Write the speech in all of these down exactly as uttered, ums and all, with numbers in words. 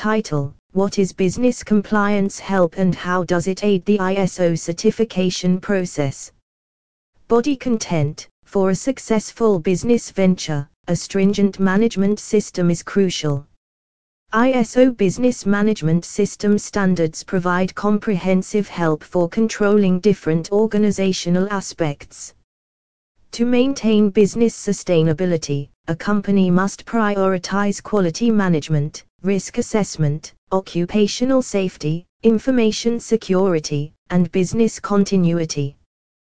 Title: What is Business Compliance Help and how does it aid the I S O certification process? Body content: for a successful business venture, a stringent management system is crucial. I S O business management system standards provide comprehensive help for controlling different organizational aspects. To maintain business sustainability, a company must prioritize quality management, risk assessment, occupational safety, information security, and business continuity.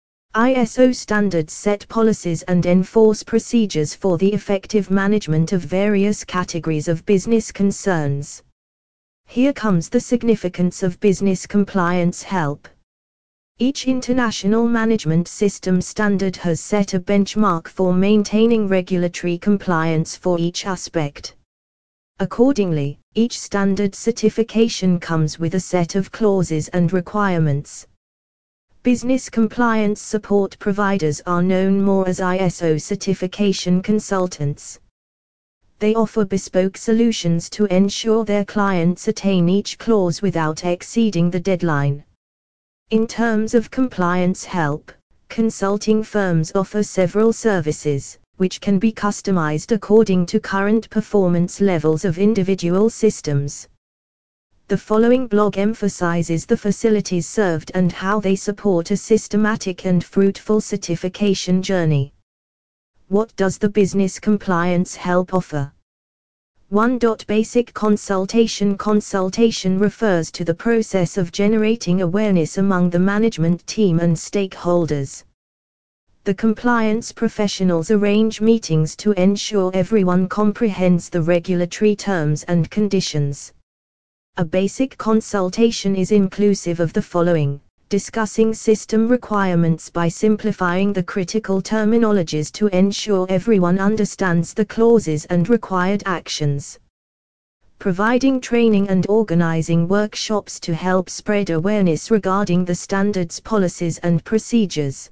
I S O standards set policies and enforce procedures for the effective management of various categories of business concerns. Here comes the significance of business compliance help. Each international management system standard has set a benchmark for maintaining regulatory compliance for each aspect. Accordingly, each standard certification comes with a set of clauses and requirements. Business compliance support providers are known more as I S O certification consultants. They offer bespoke solutions to ensure their clients attain each clause without exceeding the deadline. In terms of compliance help, consulting firms offer several services, which can be customized according to current performance levels of individual systems. The following blog emphasizes the facilities served and how they support a systematic and fruitful certification journey. What does the business compliance help offer? one. Basic consultation. Consultation refers to the process of generating awareness among the management team and stakeholders. The compliance professionals arrange meetings to ensure everyone comprehends the regulatory terms and conditions. A basic consultation is inclusive of the following: discussing system requirements by simplifying the critical terminologies to ensure everyone understands the clauses and required actions. Providing training and organizing workshops to help spread awareness regarding the standards, policies and procedures.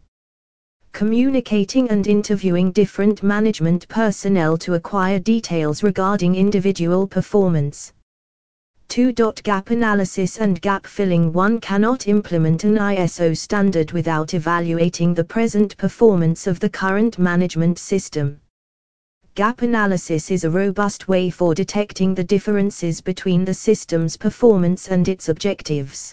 Communicating and interviewing different management personnel to acquire details regarding individual performance. two. Gap analysis and gap filling. One cannot implement an I S O standard without evaluating the present performance of the current management system. Gap analysis is a robust way for detecting the differences between the system's performance and its objectives.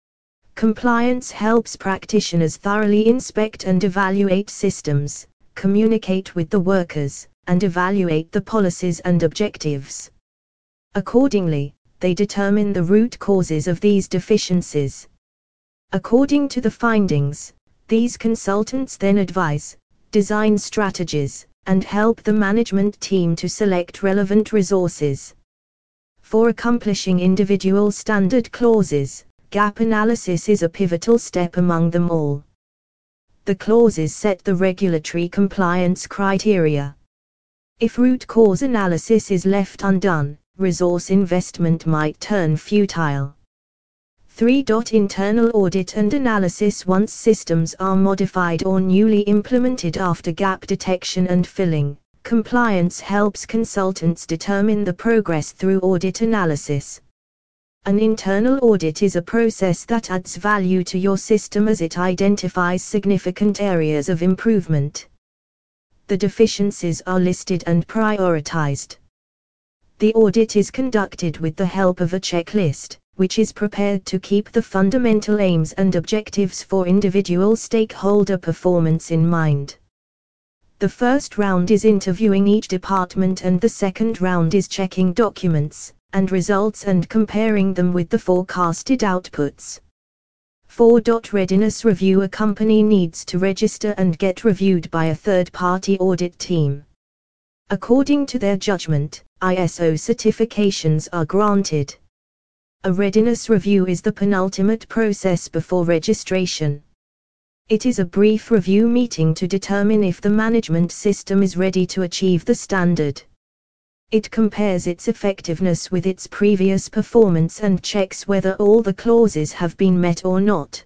Compliance helps practitioners thoroughly inspect and evaluate systems, communicate with the workers, and evaluate the policies and objectives. Accordingly, they determine the root causes of these deficiencies. According to the findings, these consultants then advise, design strategies, and help the management team to select relevant resources. For accomplishing individual standard clauses, gap analysis is a pivotal step among them all. The clauses set the regulatory compliance criteria. If root cause analysis is left undone, resource investment might turn futile. three. Internal audit and analysis. Once systems are modified or newly implemented after gap detection and filling, compliance helps consultants determine the progress through audit analysis. An internal audit is a process that adds value to your system as it identifies significant areas of improvement. The deficiencies are listed and prioritized. The audit is conducted with the help of a checklist, which is prepared to keep the fundamental aims and objectives for individual stakeholder performance in mind. The first round is interviewing each department and the second round is checking documents and results and comparing them with the forecasted outputs. four. Readiness review. A company needs to register and get reviewed by a third-party audit team. According to their judgment, I S O certifications are granted. A readiness review is the penultimate process before registration. It is a brief review meeting to determine if the management system is ready to achieve the standard. It compares its effectiveness with its previous performance and checks whether all the clauses have been met or not.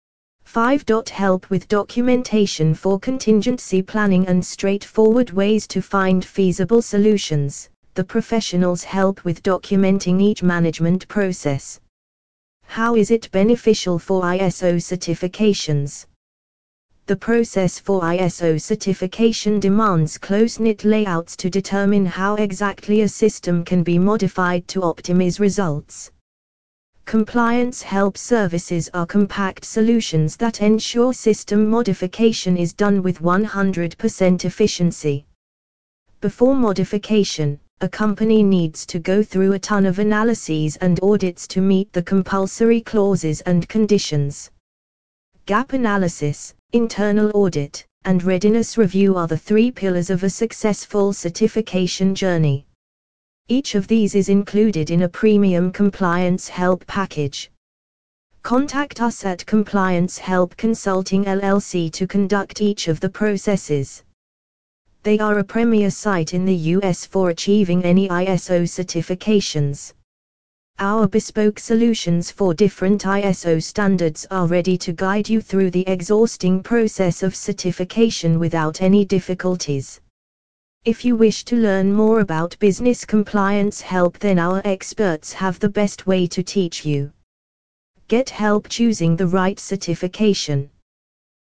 five. Help with documentation. For contingency planning and straightforward ways to find feasible solutions, the professionals help with documenting each management process. How is it beneficial for I S O certifications? The process for I S O certification demands close-knit layouts to determine how exactly a system can be modified to optimize results. Compliance help services are compact solutions that ensure system modification is done with one hundred percent efficiency. Before modification, a company needs to go through a ton of analyses and audits to meet the compulsory clauses and conditions. Gap analysis, internal audit, and readiness review are the three pillars of a successful certification journey. Each of these is included in a premium compliance help package. Contact us at Compliance Help Consulting L L C to conduct each of the processes. They are a premier site in the U S for achieving any I S O certifications. Our bespoke solutions for different I S O standards are ready to guide you through the exhausting process of certification without any difficulties. If you wish to learn more about business compliance help, then our experts have the best way to teach you. Get help choosing the right certification.